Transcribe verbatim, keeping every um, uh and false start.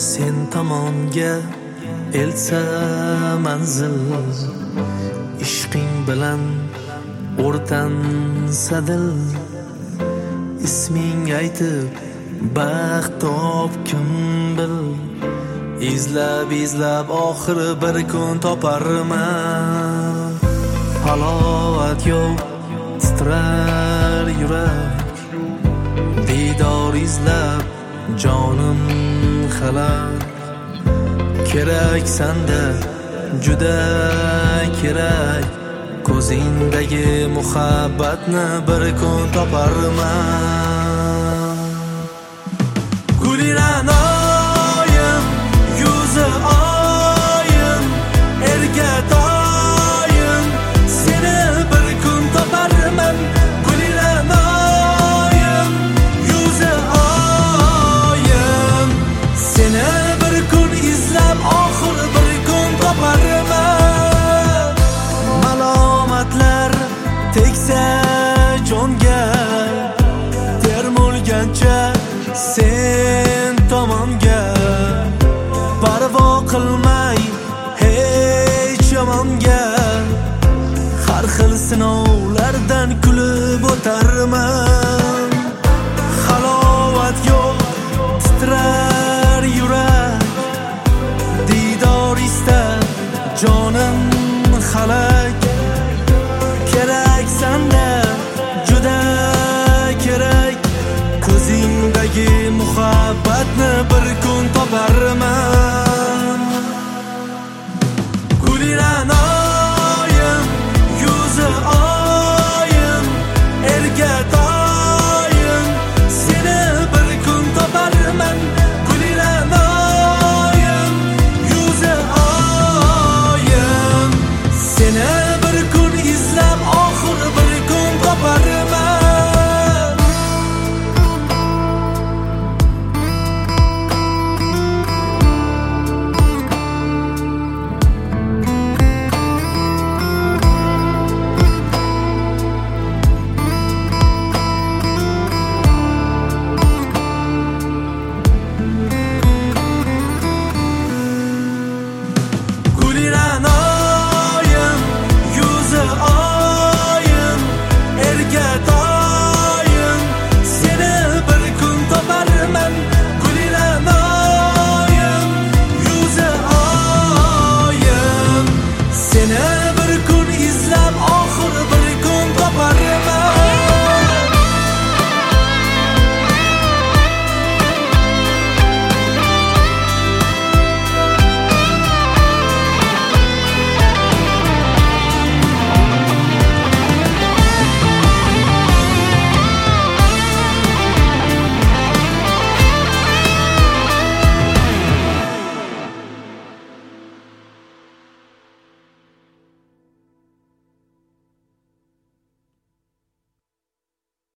sen tomonga elsa manzil, ishqing bilan o'rtansa dil, isming aytib baxt topkim bil, izlab izlab oxiri bir kun toparman. Halovat yo'q, titrar yurak, diydor izlab jonim halak. Kerak sanda juda kerak, ko'zingdagi muhabbatni bir kun toparman. Guliran oyim, yuzi oyim, erga doim seni bir kun toparman. Guliran oyim, yuzi oyim, seni bir kun izlab oxir bir kun toparman. Malomatlar tegsa jonga, termulgancha sen tomonga, parvo qilmay hech yomonga, har xil sinovlardan kulib o'tarman.